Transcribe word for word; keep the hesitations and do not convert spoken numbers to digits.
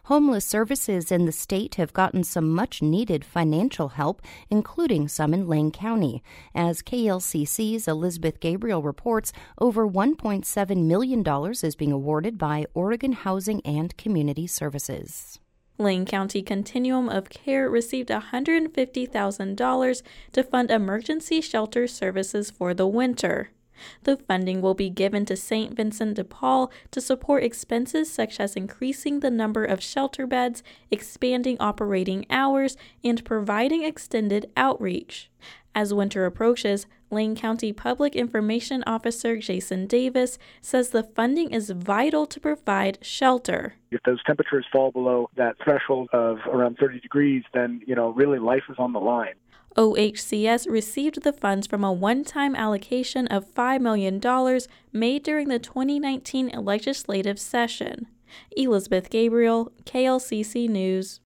Homeless services in the state have gotten some much-needed financial help, including some in Lane County. As K L C C's Elizabeth Gabriel reports, over one point seven million dollars is being awarded by Oregon Housing and Community Services. Lane County Continuum of Care received one hundred fifty thousand dollars to fund emergency shelter services for the winter. The funding will be given to Saint Vincent de Paul to support expenses such as increasing the number of shelter beds, expanding operating hours, and providing extended outreach. As winter approaches, Lane County Public Information Officer Jason Davis says the funding is vital to provide shelter. If those temperatures fall below that threshold of around thirty degrees, then, you know, really life is on the line. O H C S received the funds from a one-time allocation of five million dollars made during the twenty nineteen legislative session. Elizabeth Gabriel, K L C C News.